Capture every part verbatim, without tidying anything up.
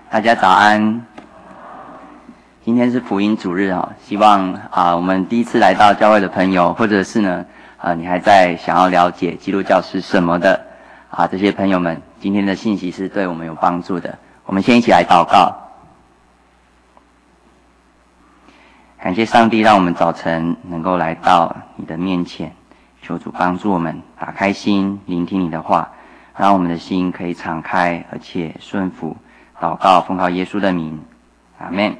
大家早安。今天是福音主日啊，希望啊我们第一次来到教会的朋友，或者是呢啊你还在想要了解基督教是什么的啊这些朋友们，今天的信息是对我们有帮助的。我们先一起来祷告。感谢上帝让我们早晨能够来到你的面前，求主帮助我们打开心，聆听你的话，让我们的心可以敞开而且顺服。祷告奉靠耶稣的名，阿们。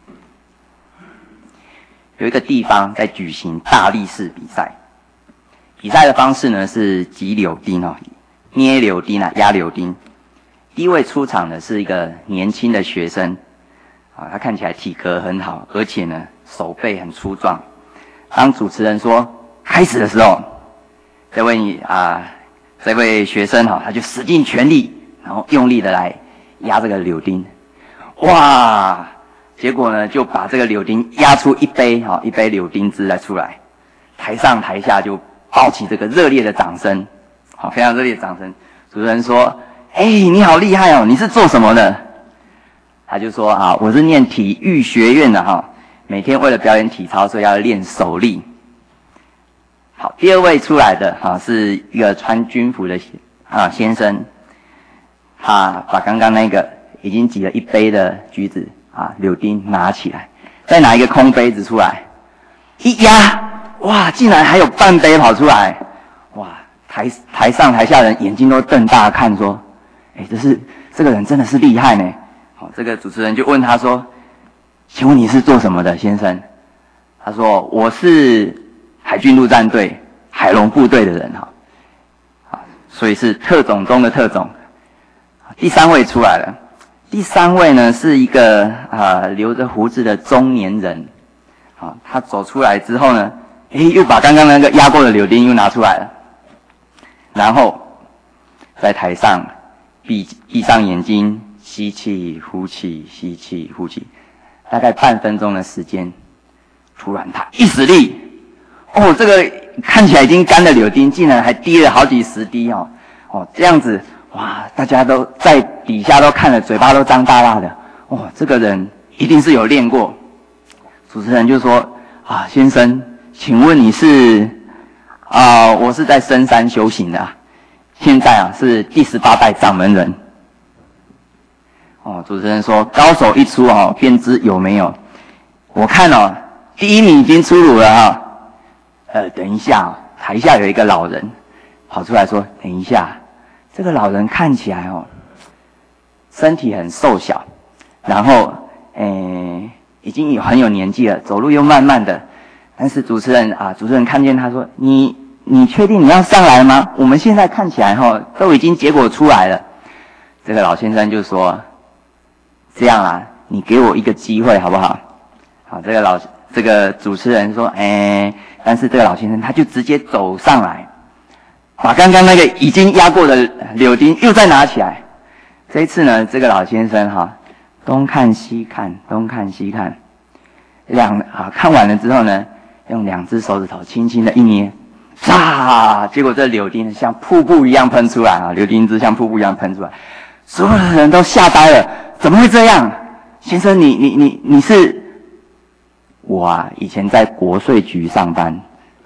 有一个地方在举行大力士比赛，比赛的方式呢是挤柳丁哦，捏柳丁啊，压柳丁。第一位出场的是一个年轻的学生啊，他看起来体格很好，而且呢手背很粗壮。当主持人说开始的时候，这位啊这位学生哈、啊，他就使尽全力，然后用力的来压这个柳丁，哇！结果呢，就把这个柳丁压出一杯哈，一杯柳丁汁来出来。台上台下就爆起这个热烈的掌声，好，非常热烈的掌声。主持人说：“哎，你好厉害哦！你是做什么的？”他就说：“啊，我是念体育学院的哈，每天为了表演体操，所以要练手力。”好，第二位出来的哈是一个穿军服的啊先生。他把刚刚那个已经挤了一杯的橘子啊柳丁拿起来，再拿一个空杯子出来，一压，哇，竟然还有半杯跑出来！哇，台台上台下人眼睛都瞪大看，说：“哎，这是这个人真的是厉害呢！”好，这个主持人就问他说：“请问你是做什么的，先生？”他说：“我是海军陆战队海龙部队的人哈，啊，所以是特种中的特种。”第三位出来了，第三位呢是一个啊、呃、留着胡子的中年人，啊，他走出来之后呢，诶，又把刚刚那个压过的柳丁又拿出来了，然后在台上闭闭上眼睛，吸气呼气，吸气呼气，大概半分钟的时间，突然他一使力，哦，这个看起来已经干的柳丁，竟然还滴了好几十滴哦，哦，这样子。哇！大家都在底下都看了，嘴巴都张大大的。哦，这个人一定是有练过。主持人就说：“啊，先生，请问你是？啊，我是在深山修行的、啊，现在啊是第十八代掌门人。”哦，主持人说：“高手一出哦，便知有没有。我看哦，第一名已经出炉了哈、啊。呃，等一下、哦，台下有一个老人跑出来说：等一下。”这个老人看起来哦，身体很瘦小，然后诶已经有很有年纪了，走路又慢慢的。但是主持人啊，主持人看见他说：“你你确定你要上来吗？我们现在看起来哈、哦，都已经结果出来了。”这个老先生就说：“这样啊，你给我一个机会好不好？”好，这个老这个主持人说：“诶，但是这个老先生他就直接走上来。”把刚刚那个已经压过的柳丁又再拿起来，这一次呢，这个老先生哈，东看西看，东看西看，两啊看完了之后呢，用两只手指头轻轻的一捏，唰！结果这柳丁像瀑布一样喷出来啊，柳丁汁像瀑布一样喷出来，所有的人都吓呆了，怎么会这样？先生，你你你你是？我啊，以前在国税局上班。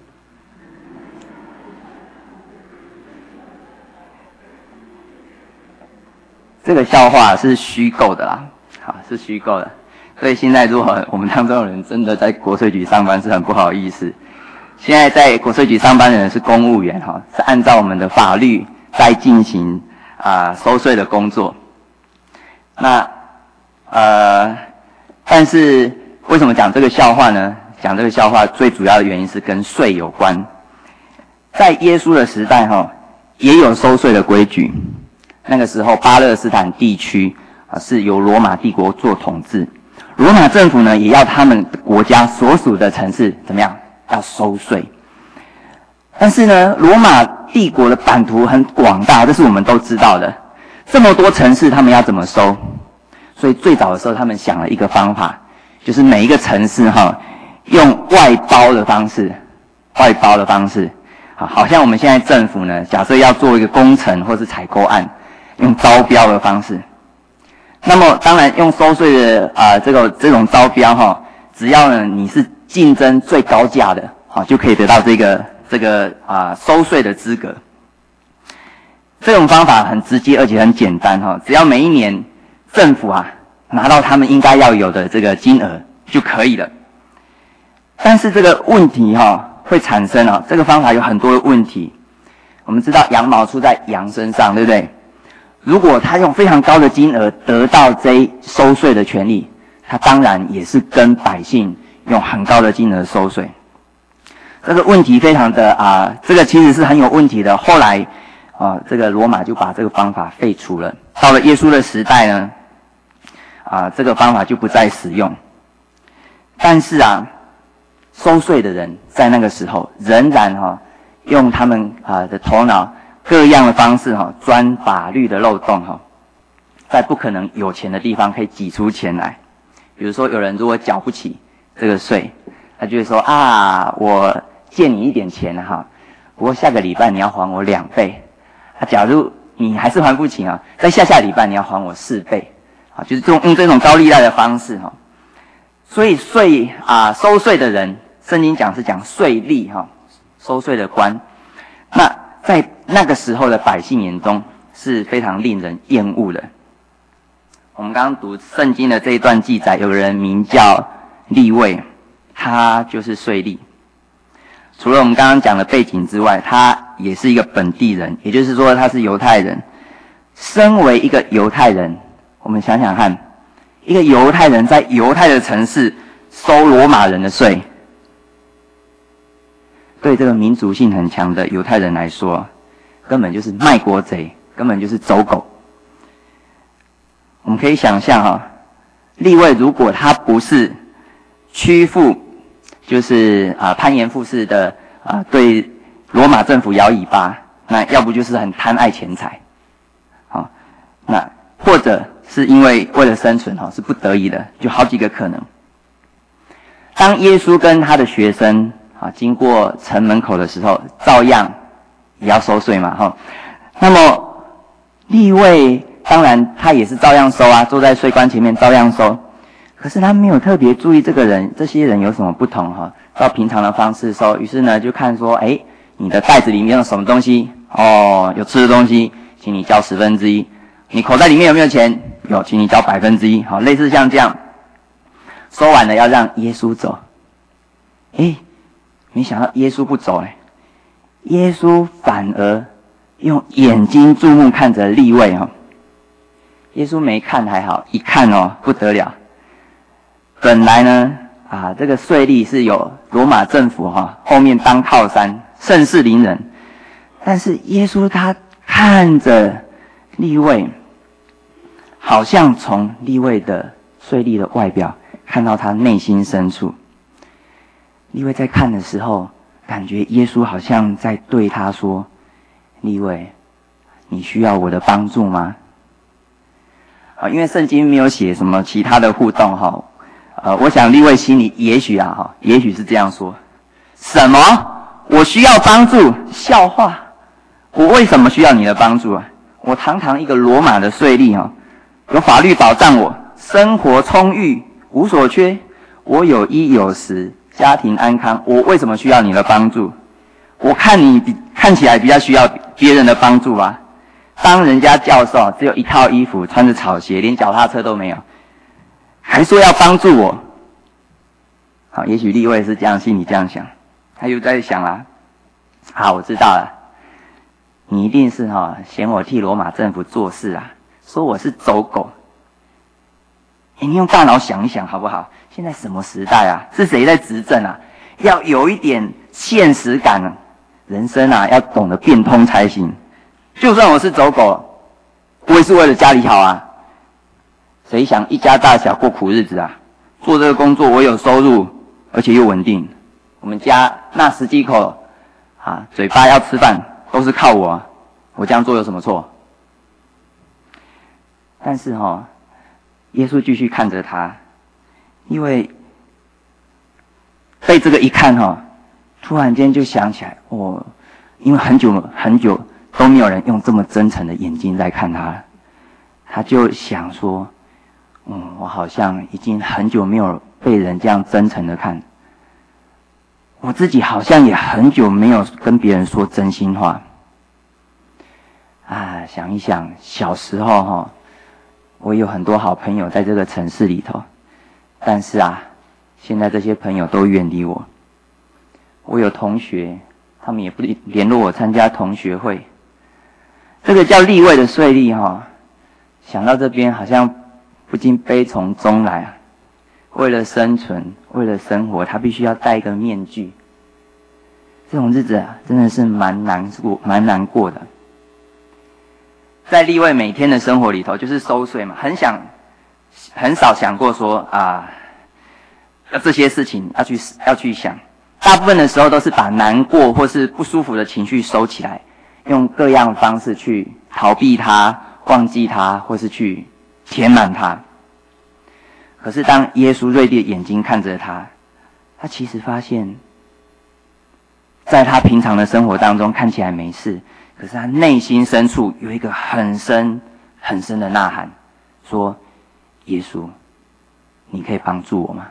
这个笑话是虚构的啦，好，是虚构的。所以现在如果我们当中有人真的在国税局上班，是很不好意思。现在在国税局上班的人是公务员哈，是按照我们的法律在进行啊、呃、收税的工作。那呃，但是为什么讲这个笑话呢？讲这个笑话最主要的原因是跟税有关。在耶稣的时代哈，也有收税的规矩。那个时候，巴勒斯坦地区啊是由罗马帝国做统治，罗马政府呢也要他们国家所属的城市怎么样，要收税。但是呢，罗马帝国的版图很广大，这是我们都知道的。这么多城市，他们要怎么收？所以最早的时候，他们想了一个方法，就是每一个城市哈，用外包的方式，外包的方式，好，好像我们现在政府呢，假设要做一个工程或是采购案。用招标的方式， 那么当然用收税的啊、呃、这个这种招标哈、哦，只要呢你是竞争最高价的，好、哦、就可以得到这个这个啊、呃、收税的资格。这种方法很直接而且很简单哈、哦，只要每一年政府啊拿到他们应该要有的这个金额就可以了。但是这个问题哈、哦、会产生啊、哦，这个方法有很多的问题。我们知道羊毛出在羊身上，对不对？如果他用非常高的金额得到这收税的权利，他当然也是跟百姓用很高的金额收税。这个问题非常的啊、呃，这个其实是很有问题的。后来啊、呃，这个罗马就把这个方法废除了。到了耶稣的时代呢，啊、呃，这个方法就不再使用。但是啊，收税的人在那个时候仍然哈、哦，用他们啊的头脑。各样的方式哈，钻法律的漏洞哈，在不可能有钱的地方可以挤出钱来。比如说，有人如果缴不起这个税，他就会说啊，我借你一点钱哈，不过下个礼拜你要还我两倍。啊，假如你还是还不起啊，在下下礼拜你要还我四倍。啊，就是用用这种高利贷的方式哈。所以税啊，收税的人，圣经讲是讲税吏哈，收税的官。那在那个时候的百姓眼中是非常令人厌恶的。我们刚刚读圣经的这一段记载，有个人名叫利未，他就是税吏。除了我们刚刚讲的背景之外，他也是一个本地人，也就是说他是犹太人。身为一个犹太人，我们想想看，一个犹太人在犹太的城市收罗马人的税，对这个民族性很强的犹太人来说，根本就是卖国贼，根本就是走狗。我们可以想象哈，利未如果他不是屈服，就是啊攀岩附势的啊对罗马政府摇尾巴，那要不就是很贪爱钱财，好，那或者是因为为了生存哈是不得已的，就好几个可能。当耶稣跟他的学生啊，经过城门口的时候，照样也要收税嘛，哈。那么利未当然他也是照样收啊，坐在税关前面照样收。可是他没有特别注意这个人，这些人有什么不同哈？照平常的方式收，于是呢就看说，哎，你的袋子里面有什么东西？哦，有吃的东西，请你交十分之一。你口袋里面有没有钱？有，请你交百分之一。好，类似像这样，收完了要让耶稣走。哎。没想到耶稣不走哎，耶稣反而用眼睛注目看着利未哈。耶稣没看还好，一看哦不得了。本来呢啊这个税吏是有罗马政府哈后面当靠山，盛世凌人。但是耶稣他看着利未，好像从利未的税吏的外表看到他内心深处。利未在看的时候，感觉耶稣好像在对他说：“利未，你需要我的帮助吗？”啊，因为圣经没有写什么其他的互动哈，呃，我想利未心里也许啊哈，也许是这样说：什么？我需要帮助？笑话！我为什么需要你的帮助啊？我堂堂一个罗马的税吏哈，有法律保障我，生活充裕，无所缺，我有衣有食。家庭安康，我为什么需要你的帮助？我看你比看起来比较需要别人的帮助吧。当人家教授只有一套衣服，穿着草鞋，连脚踏车都没有，还说要帮助我。好，也许利未是这样，心里这样想，他又在想啦，好，我知道了，你一定是哈、哦、嫌我替罗马政府做事啊，说我是走狗。你用大脑想一想好不好？现在什么时代啊？是谁在执政啊？要有一点现实感啊，人生啊要懂得变通才行。就算我是走狗，我也是为了家里好啊。谁想一家大小过苦日子啊？做这个工作我有收入，而且又稳定。我们家那十几口啊，嘴巴要吃饭都是靠我啊，我这样做有什么错？但是哈、哦。耶稣继续看着他，因为被这个一看哈、哦，突然间就想起来，哦，因为很久很久都没有人用这么真诚的眼睛在看他了，他就想说， 嗯，我好像已经很久没有被人这样真诚的看，我自己好像也很久没有跟别人说真心话。啊，想一想，小时候哈，我有很多好朋友在这个城市里头，但是啊，现在这些朋友都远离我。我有同学，他们也不联络我参加同学会。这个叫利位的税吏哈，想到这边好像不禁悲从中来啊。为了生存，为了生活，他必须要戴一个面具。这种日子啊，真的是蛮难过，蛮难过的。在利位每天的生活里头，就是收税嘛，很想，很少想过说啊，要这些事情要去要去想。大部分的时候都是把难过或是不舒服的情绪收起来，用各样方式去逃避它、忘记它，或是去填满它。可是当耶稣锐利的眼睛看着他，他其实发现，在他平常的生活当中看起来没事，可是他内心深处有一个很深很深的呐喊，说：耶稣，你可以帮助我吗？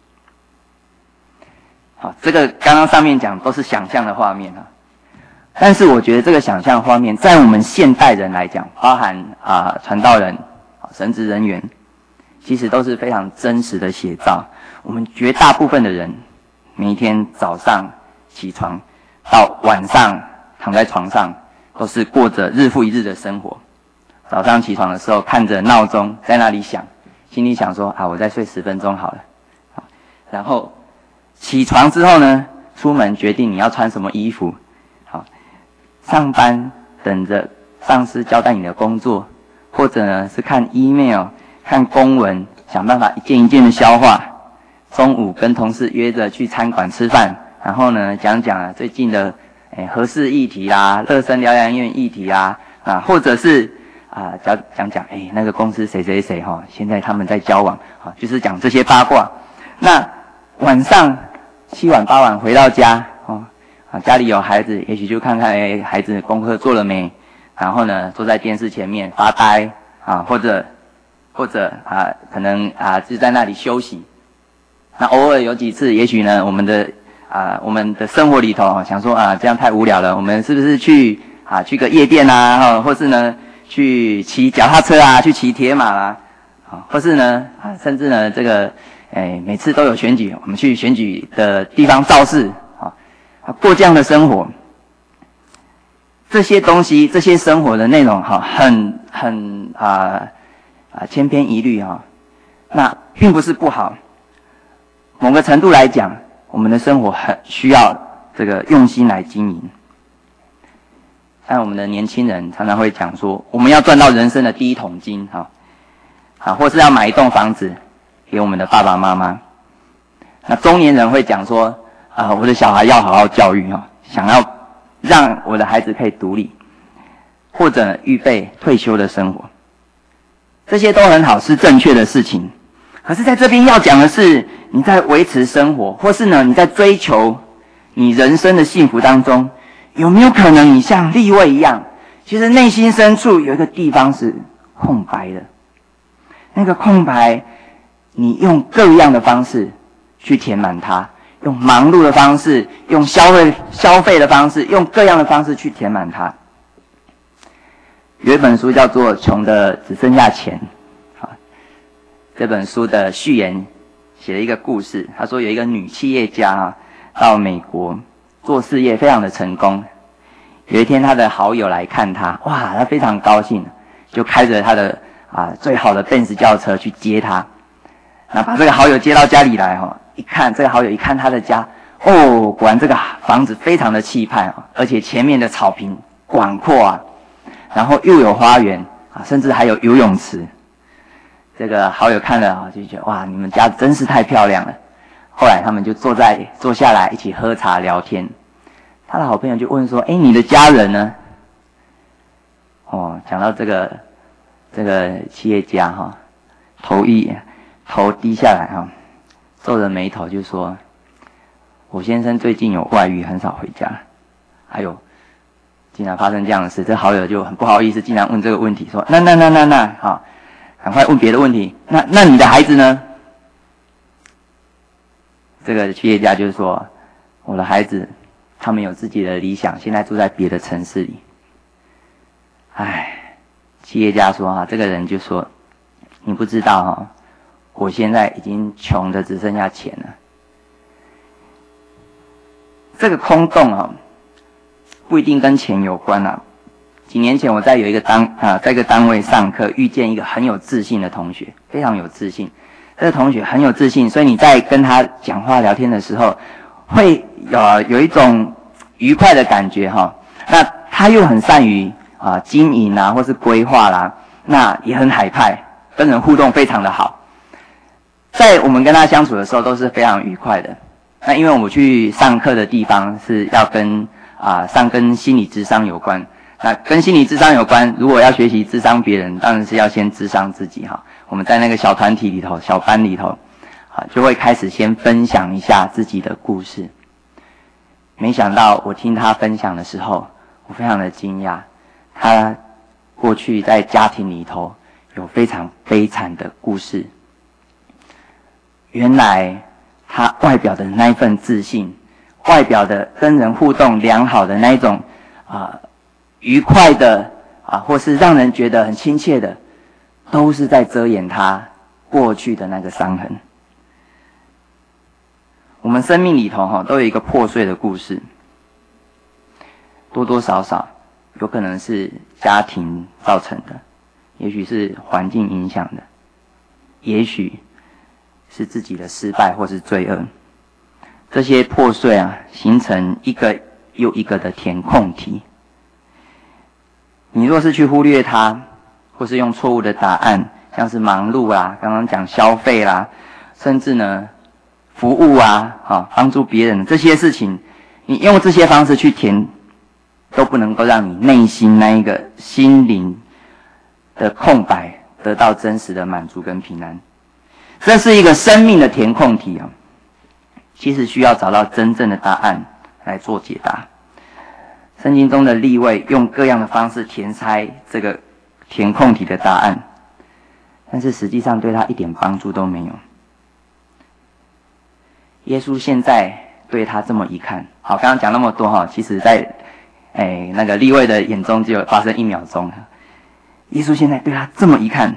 好，这个刚刚上面讲都是想象的画面啊，但是我觉得这个想象画面在我们现代人来讲，包含啊传道人、神职人员，其实都是非常真实的写照。我们绝大部分的人，每一天早上起床到晚上躺在床上，都是过着日复一日的生活。早上起床的时候，看着闹钟在那里响，心里想说啊，我再睡十分钟好了。好，然后起床之后呢，出门决定你要穿什么衣服。好，上班等着上司交代你的工作，或者呢是看 email、看公文，想办法一件一件的消化。中午跟同事约着去餐馆吃饭，然后呢讲讲啊最近的诶核四议题啦、乐生疗养院议题啦，啊，或者是啊讲讲讲诶那个公司谁谁谁哈、哦，现在他们在交往，啊，就是讲这些八卦。那晚上七晚八晚回到家哦，啊家里有孩子，也许就看看诶孩子功课做了没，然后呢坐在电视前面发呆啊，或者或者啊可能啊就在那里休息。那偶尔有几次，也许呢我们的啊我们的生活里头想说啊这样太无聊了，我们是不是去啊去个夜店啊，或是呢去骑脚踏车啊，去骑铁马啦，啊，或是呢啊甚至呢这个哎每次都有选举，我们去选举的地方造势啊，过这样的生活。这些东西，这些生活的内容哈，很很啊啊千篇一律哈，那并不是不好。某个程度来讲，我们的生活很需要这个用心来经营。像我们的年轻人常常会讲说，我们要赚到人生的第一桶金哈，啊，或是要买一栋房子给我们的爸爸妈妈。那中年人会讲说，啊，我的小孩要好好教育哈，想要让我的孩子可以独立，或者预备退休的生活。这些都很好，是正确的事情。可是在这边要讲的是，你在维持生活，或是呢你在追求你人生的幸福当中，有没有可能你像利位一样，其实内心深处有一个地方是空白的，那个空白你用各样的方式去填满它，用忙碌的方式，用消费消费的方式，用各样的方式去填满它。有一本书叫做《穷的只剩下钱》，好，这本书的序言写了一个故事。他说有一个女企业家啊，到美国做事业非常的成功。有一天他的好友来看他，哇，他非常高兴，就开着他的啊最好的奔驰轿车去接他。那把这个好友接到家里来哈，一看这个好友一看他的家，哦，果然这个房子非常的气派啊，而且前面的草坪广阔啊。然后又有花园啊，甚至还有游泳池。这个好友看了啊，就觉得哇，你们家真是太漂亮了。后来他们就坐在坐下来一起喝茶聊天。他的好朋友就问说：“哎，你的家人呢？”哦，讲到这个这个企业家哈，头一头低下来哈，皱着眉头就说：“我先生最近有外遇，很少回家。”还有。竟然发生这样的事，这好友就很不好意思，竟然问这个问题，说：“那那那那那，好， 赶快问别的问题。那那你的孩子呢？这个企业家就是说，我的孩子他们有自己的理想，现在住在别的城市里。唉，企业家说啊，这个人就说，你不知道哈，我现在已经穷的只剩下钱了。这个空洞啊，不一定跟钱有关啊。几年前我在有一个单啊，在一个单位上课，遇见一个很有自信的同学，非常有自信。这个同学很有自信，所以你在跟他讲话聊天的时候，会有有一种愉快的感觉哈。那他又很善于啊经营啊，或是规划啦，那也很海派，跟人互动非常的好。在我们跟他相处的时候，都是非常愉快的。那因为我去上课的地方是要跟啊上跟心理諮商有关。那跟心理諮商有关，如果要学习諮商别人，当然是要先諮商自己哈。我们在那个小团体里头、小班里头，啊，就会开始先分享一下自己的故事。没想到我听他分享的时候，我非常的惊讶，他过去在家庭里头有非常悲惨的故事。原来他外表的那一份自信，外表的跟人互动良好的那一种啊。愉快的啊，或是让人觉得很亲切的，都是在遮掩他过去的那个伤痕。我们生命里头哈，都有一个破碎的故事，多多少少有可能是家庭造成的，也许是环境影响的，也许是自己的失败或是罪恶。这些破碎啊，形成一个又一个的填空题。你若是去忽略它，或是用错误的答案，像是忙碌啊，刚刚讲消费啦，甚至呢服务啊，哈，帮助别人这些事情，你用这些方式去填，都不能够让你内心那一个心灵的空白得到真实的满足跟平安。这是一个生命的填空题啊，其实需要找到真正的答案来做解答。圣经中的利未用各样的方式填猜这个填空题的答案，但是实际上对他一点帮助都没有。耶稣现在对他这么一看，好，刚刚讲那么多哈，其实在哎那个利未的眼中只有发生一秒钟。耶稣现在对他这么一看，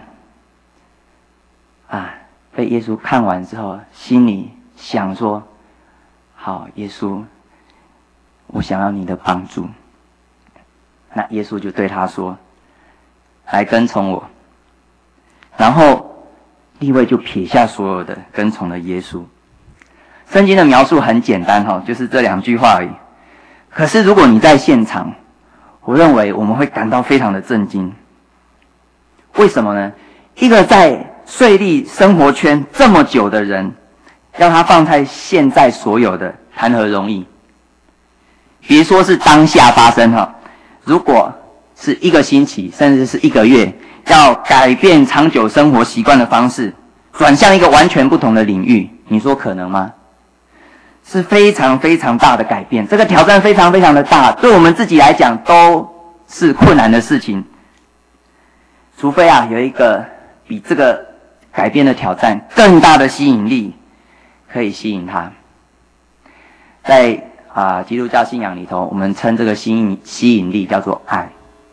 啊，被耶稣看完之后，心里想说：好，耶稣，我想要你的帮助。那耶稣就对他说：来跟从我。然后利未就撇下所有的，跟从了耶稣。圣经的描述很简单哈，就是这两句话而已。可是如果你在现场，我认为我们会感到非常的震惊。为什么呢？一个在税吏生活圈这么久的人，要他放在现在所有的，谈何容易？别说是当下发生哈，如果是一个星期，甚至是一个月，要改变长久生活习惯的方式，转向一个完全不同的领域，你说可能吗？是非常非常大的改变，这个挑战非常非常的大，对我们自己来讲都是困难的事情。除非啊，有一个比这个改变的挑战更大的吸引力，可以吸引他。在啊，基督教信仰里头，我们称这个吸引吸引力叫做爱。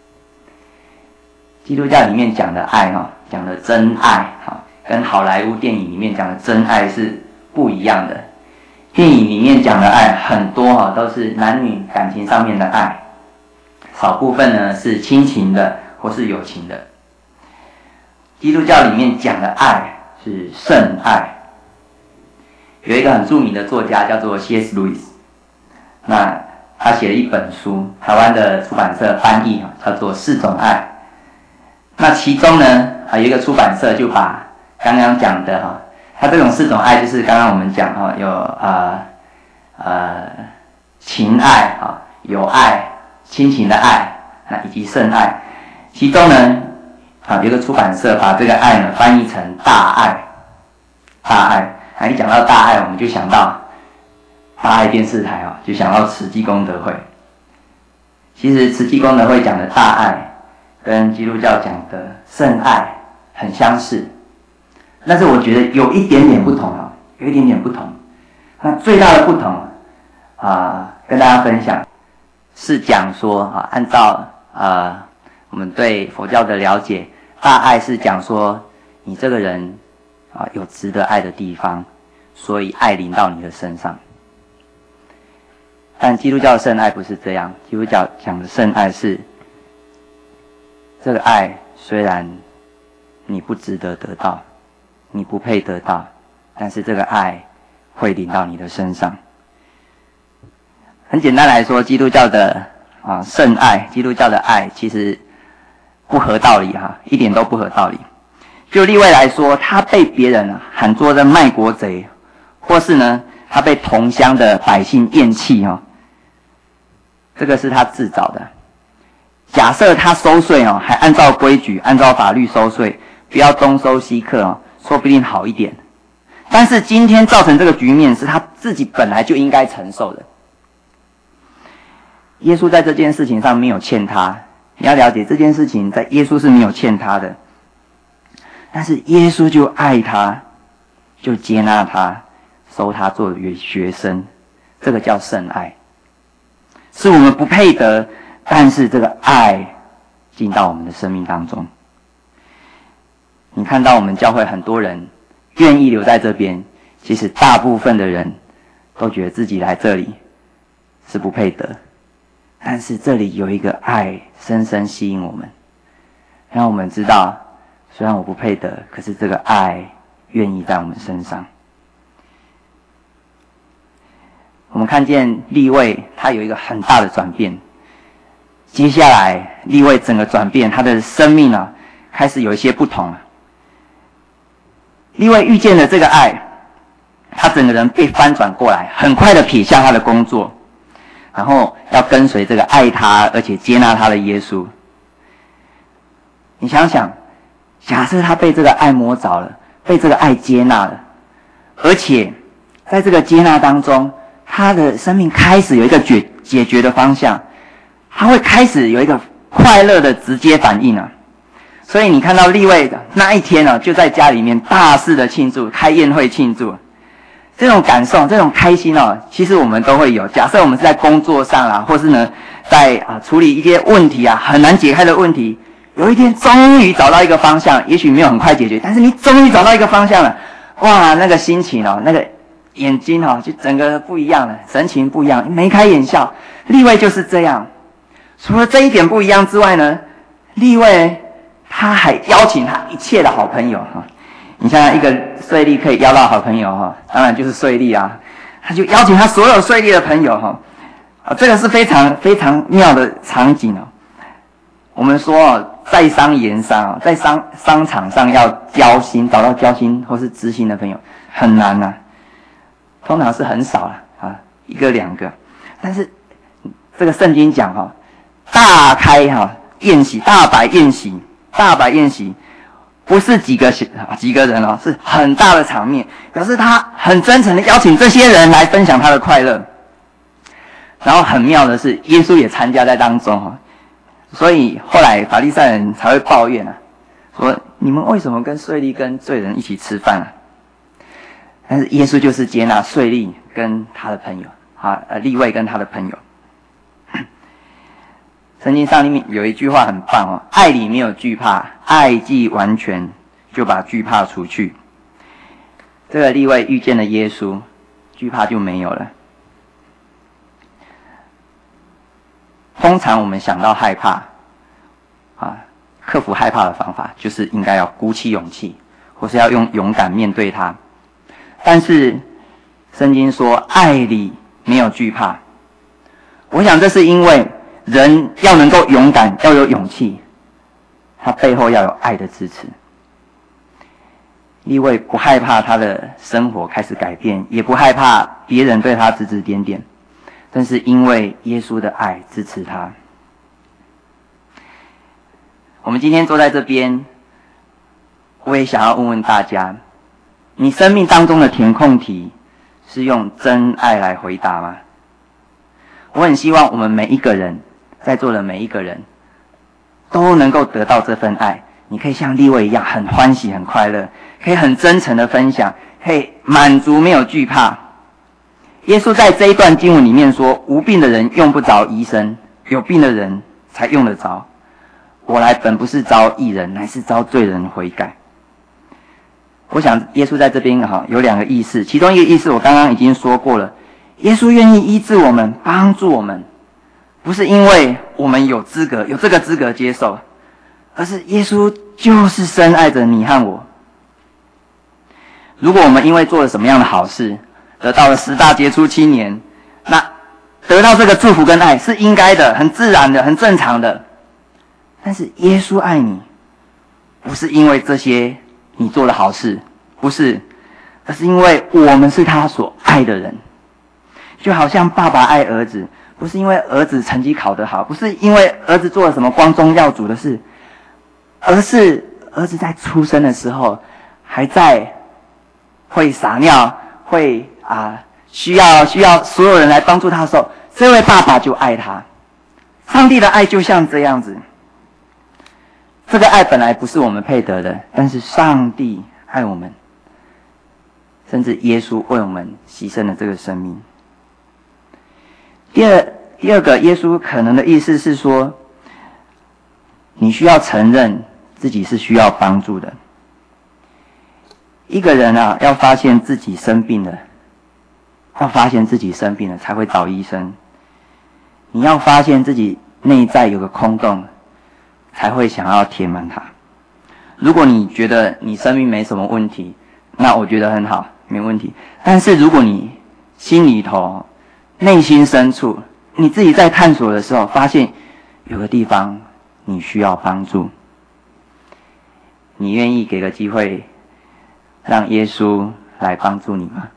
基督教里面讲的爱哈，讲的真爱哈，跟好莱坞电影里面讲的真爱是不一样的。电影里面讲的爱很多哈，都是男女感情上面的爱，少部分呢是亲情的或是友情的。基督教里面讲的爱是圣爱。有一个很著名的作家叫做 C S 路易斯，那他写了一本书，台湾的出版社翻译叫做《四种爱》。那其中呢，有一个出版社就把刚刚讲的哈，他这种四种爱就是刚刚我们讲哈，有呃呃情爱哈，友爱、亲情的爱，那以及圣爱。其中呢，啊有一个出版社把这个爱呢翻译成大爱，大爱。啊，一讲到大爱，我们就想到大爱电视台哦，就想到慈济功德会。其实慈济功德会讲的大爱，跟基督教讲的圣爱很相似，但是我觉得有一点点不同啊，有一点点不同。那最大的不同啊、呃，跟大家分享是讲说啊，按照呃我们对佛教的了解，大爱是讲说你这个人啊有值得爱的地方，所以爱临到你的身上。但基督教的圣爱不是这样，基督教讲的圣爱是这个爱虽然你不值得得到，你不配得到，但是这个爱会临到你的身上。很简单来说，基督教的啊圣爱，基督教的爱其实不合道理哈、啊，一点都不合道理。就利未来说，他被别人啊喊作的卖国贼，或是呢他被同乡的百姓厌弃哈、啊，这个是他自找的。假设他收税哦，还按照规矩、按照法律收税，不要东收西克哦，说不定好一点。但是今天造成这个局面是他自己本来就应该承受的。耶稣在这件事情上没有欠他，你要了解这件事情在耶稣是没有欠他的，但是耶稣就爱他，就接纳他，收他作为学生，这个叫圣爱，是我们不配得。但是这个爱进到我们的生命当中，你看到我们教会很多人愿意留在这边，其实大部分的人都觉得自己来这里是不配得，但是这里有一个爱深深吸引我们，让我们知道虽然我不配得，可是这个爱愿意在我们身上。我们看见利未他有一个很大的转变，接下来利未整个转变，他的生命啊开始有一些不同了。利未遇见了这个爱，他整个人被翻转过来，很快的撇下他的工作，然后要跟随这个爱他而且接纳他的耶稣。你想想，假设他被这个爱摸着了，被这个爱接纳了，而且在这个接纳当中，他的生命开始有一个解解决的方向，他会开始有一个快乐的直接反应啊。所以你看到利未的那一天呢、啊，就在家里面大肆的庆祝，开宴会庆祝。这种感受，这种开心哦，其实我们都会有。假设我们是在工作上啦，或是呢，在啊处理一些问题啊，很难解开的问题，有一天终于找到一个方向，也许没有很快解决，但是你终于找到一个方向了，哇，那个心情哦，那个眼睛哦，就整个不一样了，神情不一样，眉开眼笑。利未就是这样。除了这一点不一样之外呢，利未他还邀请他一切的好朋友哈。你想想，一个税吏可以邀到好朋友哈，当然就是税吏啊，他就邀请他所有税吏的朋友哈，啊，这个是非常非常妙的场景哦。我们说哦，在商言商哦，在商商场上要交心，找到交心或是知心的朋友很难呐、啊，通常是很少啦啊，一个两个。但是这个圣经讲哈、哦，大开哈、哦、宴席，大摆宴席，大摆宴席。不是几个几个人哦，是很大的场面，表示他很真诚的邀请这些人来分享他的快乐。然后很妙的是，耶稣也参加在当中哦，所以后来法利赛人才会抱怨啊，说你们为什么跟税吏跟罪人一起吃饭啊？但是耶稣就是接纳税吏跟他的朋友啊，呃，利未跟他的朋友。圣经上里面有一句话很棒哦，爱里没有惧怕，爱既完全，就把惧怕除去。这个利未遇见了耶稣，惧怕就没有了。通常我们想到害怕啊，克服害怕的方法就是应该要鼓起勇气，或是要用勇敢面对它。但是圣经说爱里没有惧怕，我想这是因为人要能够勇敢，要有勇气，他背后要有爱的支持。利未不害怕他的生活开始改变，也不害怕别人对他指指点点，但是因为耶稣的爱支持他。我们今天坐在这边，我也想要问问大家，你生命当中的填空题是用真爱来回答吗？我很希望我们每一个人，在座的每一个人都能够得到这份爱， 你可以像利未一样很欢喜很快乐，可以很真诚的分享，可以满足没有惧怕。耶稣在这一段经文里面说，无病的人用不着医生，有病的人才用得着。我来本不是招义人，乃是招罪人悔改。我想耶稣在这边哈有两个意思，其中一个意思我刚刚已经说过了，耶稣愿意医治我们，帮助我们，不是因为我们有资格有这个资格接受，而是耶稣就是深爱着你和我。如果我们因为做了什么样的好事，得到了十大杰出青年，那得到这个祝福跟爱是应该的，很自然的，很正常的。但是耶稣爱你，不是因为这些你做了好事，不是，而是因为我们是他所爱的人。就好像爸爸爱儿子，不是因为儿子成绩考得好，不是因为儿子做了什么光宗耀祖的事，而是儿子在出生的时候还在会撒尿，会啊需要需要所有人来帮助他的时候，这位爸爸就爱他。上帝的爱就像这样子，这个爱本来不是我们配得的，但是上帝爱我们，甚至耶稣为我们牺牲了这个生命。第二第二个耶稣可能的意思是说，你需要承认自己是需要帮助的。一个人啊，要发现自己生病了，要发现自己生病了才会找医生。你要发现自己内在有个空洞，才会想要填满它。如果你觉得你生命没什么问题，那我觉得很好，没问题。但是如果你心里头、内心深处，你自己在探索的时候，发现有个地方你需要帮助，你愿意给个机会让耶稣来帮助你吗？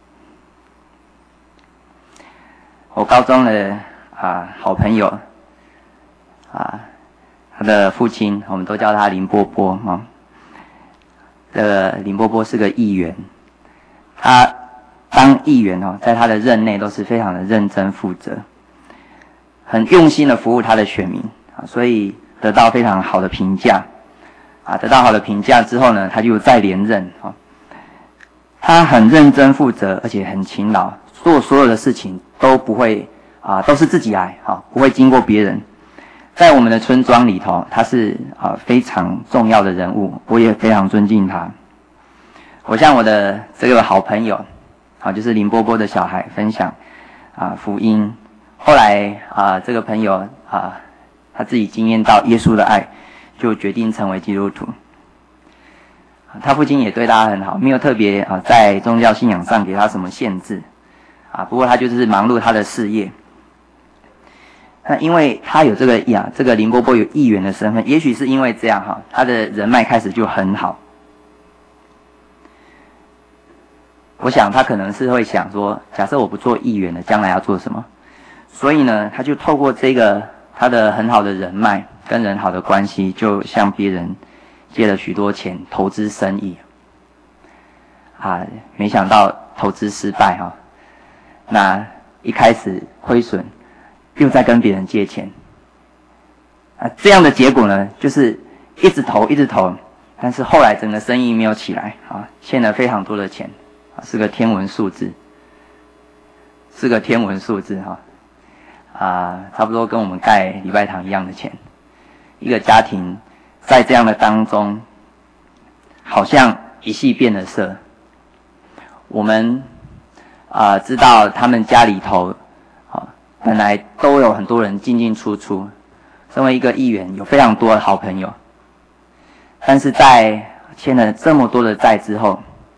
我高中的啊好朋友啊，他的父亲我们都叫他林波波啊。这个林波波是个议员，他当议员哦，在他的任内都是非常的认真负责，很用心的服务他的选民啊，所以得到非常好的评价啊。得到好的评价之后呢，他就再连任啊。他很认真负责，而且很勤劳，做所有的事情都不会啊，都是自己来啊，不会经过别人。在我们的村庄里头，他是啊非常重要的人物，我也非常尊敬他。我向我的这个好朋友啊，就是林波波的小孩分享啊福音，后来啊这个朋友啊他自己经验到耶稣的爱，就决定成为基督徒。他父亲也对他很好，没有特别啊在宗教信仰上给他什么限制啊，不过他就是忙碌他的事业。那因为他有这个呀，这个林波波有议员的身份，也许是因为这样哈，他的人脉开始就很好。我想他可能是会想说，假设我不做议员了，将来要做什么？所以呢，他就透过这个他的很好的人脉跟人好的关系，就向别人借了许多钱投资生意。啊，没想到投资失败哈，那一开始亏损，又在跟别人借钱。啊，这样的结果呢，就是一直投一直投，但是后来整个生意没有起来啊，欠了非常多的钱。是个天文数字，是个天文数字哈，啊，差不多跟我们盖礼拜堂一样的钱。一个家庭在这样的当中，好像一夕变了色。我们啊知道他们家里头啊本来都有很多人进进出出，身为一个议员，有非常多的好朋友，但是在欠了这么多的债之后，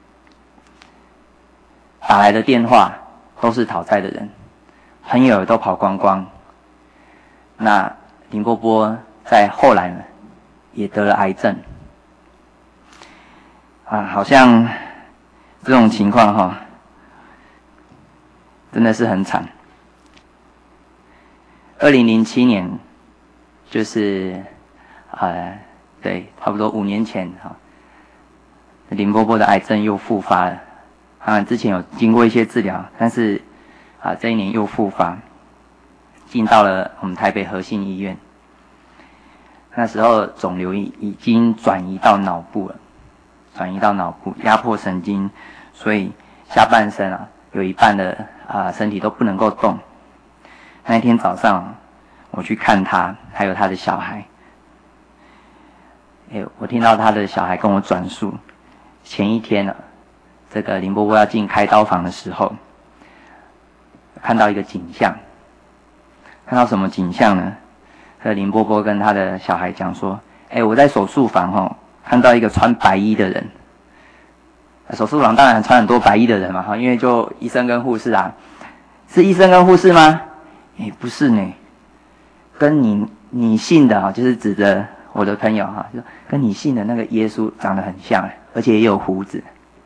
打来的电话都是讨债的人，朋友都跑光光。那林波波在后来呢，也得了癌症。啊，好像这种情况哈，真的是很惨。二零零七年，就是呃，对，差不多五年前哈，林波波的癌症又复发了。啊，之前有经过一些治疗，但是啊，这一年又复发，进到了我们台北和信医院。 那时候肿瘤已已经转移到脑部了，转移到脑部，压迫神经，所以下半身啊有一半的啊、呃、身体都不能够动。那一天早上我去看他，还有他的小孩，哎，我听到他的小孩跟我转述，前一天呢，这个林伯伯要进开刀房的时候，看到一个景象。看到什么景象呢？这林伯伯跟他的小孩讲说：“哎，我在手术房哦，看到一个穿白衣的人。手术房当然穿很多白衣的人嘛，哈，因为就医生跟护士啊，是医生跟护士吗？哎，不是呢，跟你你信的啊，就是指着我的朋友哈，就跟你信的那个耶稣长得很像，而且也有胡子。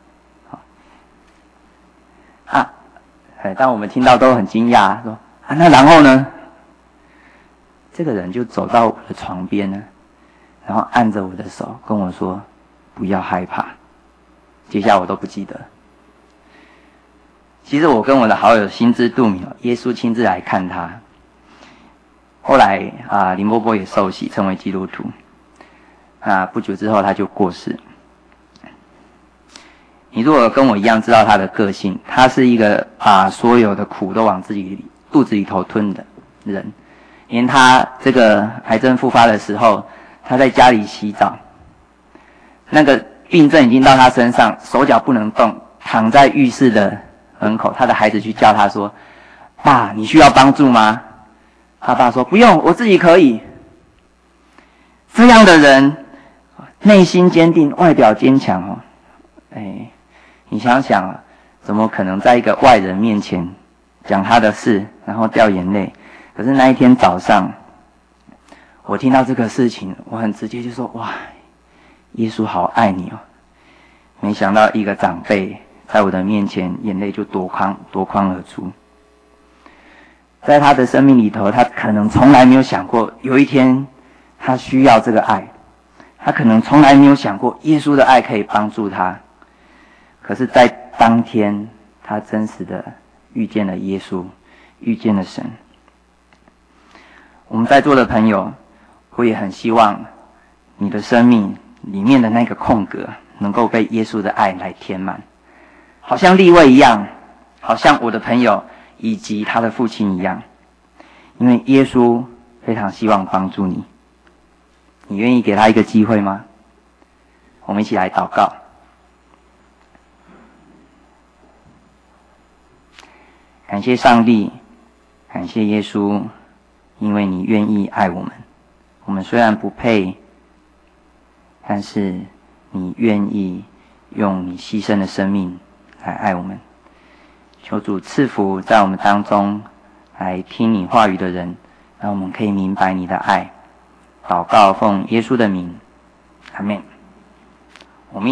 啊，哎，当我们听到都很惊讶，说啊，那然后呢？”这个人就走到我的床边呢，然后按着我的手跟我说：“不要害怕。”接下来我都不记得。其实我跟我的好友心知肚明，耶稣亲自来看他。后来啊，林伯伯也受洗成为基督徒。啊，不久之后他就过世。你如果跟我一样知道他的个性，他是一个把所有的苦都往自己肚子里头吞的人。连他这个癌症复发的时候，他在家里洗澡，那个病症已经到他身上，手脚不能动，躺在浴室的门口，他的孩子去叫他说：“爸，你需要帮助吗？”他爸说：“不用，我自己可以。”这样的人，内心坚定，外表坚强哦。哎，你想想啊，怎么可能在一个外人面前讲他的事，然后掉眼泪？可是那一天早上，我听到这个事情，我很直接就说：“哇，耶稣好爱你哦！”没想到一个长辈在我的面前，眼泪就夺眶夺眶而出。在他的生命里头，他可能从来没有想过有一天他需要这个爱，他可能从来没有想过耶稣的爱可以帮助他。可是，在当天，他真实的遇见了耶稣，遇见了神。我们在座的朋友，我也很希望你的生命里面的那个空格能够被耶稣的爱来填满，好像利未一样，好像我的朋友以及他的父亲一样，因为耶稣非常希望帮助你。你愿意给他一个机会吗？我们一起来祷告。感谢上帝，感谢耶稣，因为你愿意爱我们。我们虽然不配，但是你愿意用你牺牲的生命来爱我们。求主赐福在我们当中来听你话语的人，让我们可以明白你的爱。祷告奉耶稣的名，阿们。